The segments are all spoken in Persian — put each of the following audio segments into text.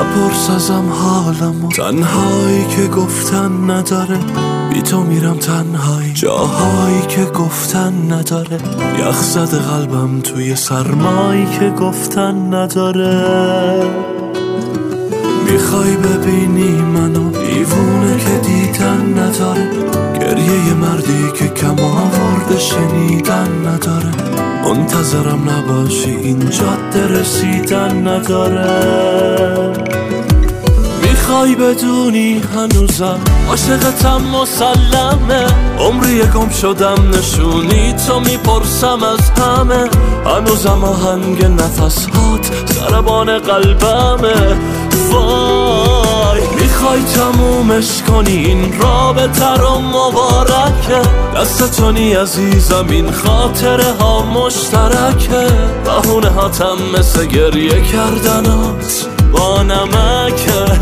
نپرس ازم حالمو، تنهایی که گفتن نداره، بی تو میرم تنهایی، جاهایی که گفتن نداره، یخ زده قلبم توی سرمایی که گفتن نداره. میخوای ببینی منو دیوونه که دیدن نداره، گریه مردی که کم آورده شنیدن نداره، منتظرم نباشی این جاده رسیدن نداره. میخوای بدونی هنوزم عاشقتم مسلمه، عمری گم شدم نشونی تو میپرسم از همه، هنوزم آهنگ نفس هات ضربان قلبمه. وای میخوای تمومش کنی این رابطه رو مبارکه، دستتونی عزیزم این خاطره ها مشترکه، بهونه هاتم مثل گریه کردنات با نمکه.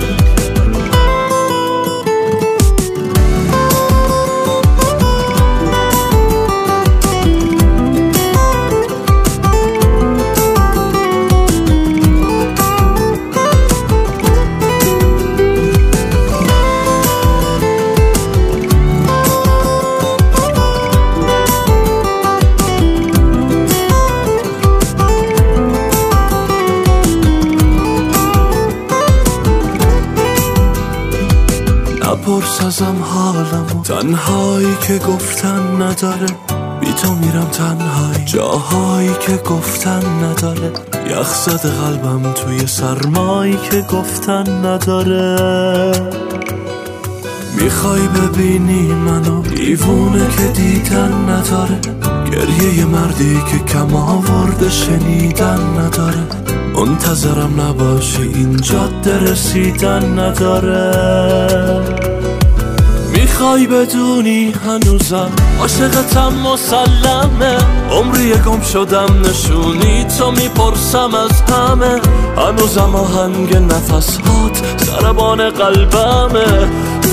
نپرس ازم حالمو، تنهایی که گفتن نداره، بی تو میرم تنهایی، جاهایی که گفتن نداره، یخ زده قلبم توی سرمایی که گفتن نداره. میخوای ببینی منو دیوونه که دیدن نداره، گریه مردی که کم آورده شنیدن نداره، منتظرم نباشی این جاده رسیدن نداره. میخوای بدونی هنوزم عاشقتم مسلمه، عمری گم شدم نشونی تو میپرسم از همه، هنوزم آهنگ نفس هات ضربان قلبمه.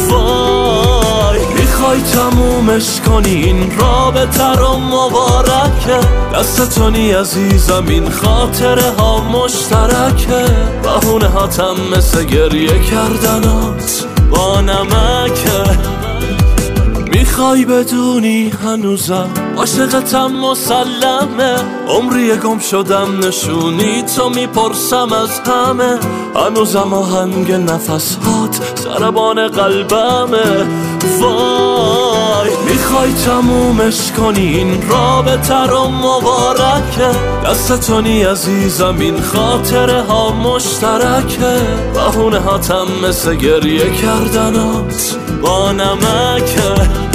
وای میخوای تمومش کنی این رابطه رو مبارکه، دستتونی عزیزم این خاطره ها مشترکه، بهونه هاتم مثل گریه کردنات با نمکه. میخوای بدونی هنوزم عاشقتم مسلمه، عمری گم شدم نشونی تو میپرسم از همه، هنوزم آهنگ نفس هات ضربان قلبمه. وای میخوای تمومش کنی این رابطه رو مبارکه، دستتونی عزیزم این خاطره ها مشترکه، بهونه هاتم مثل گریه کردنات با نمکه.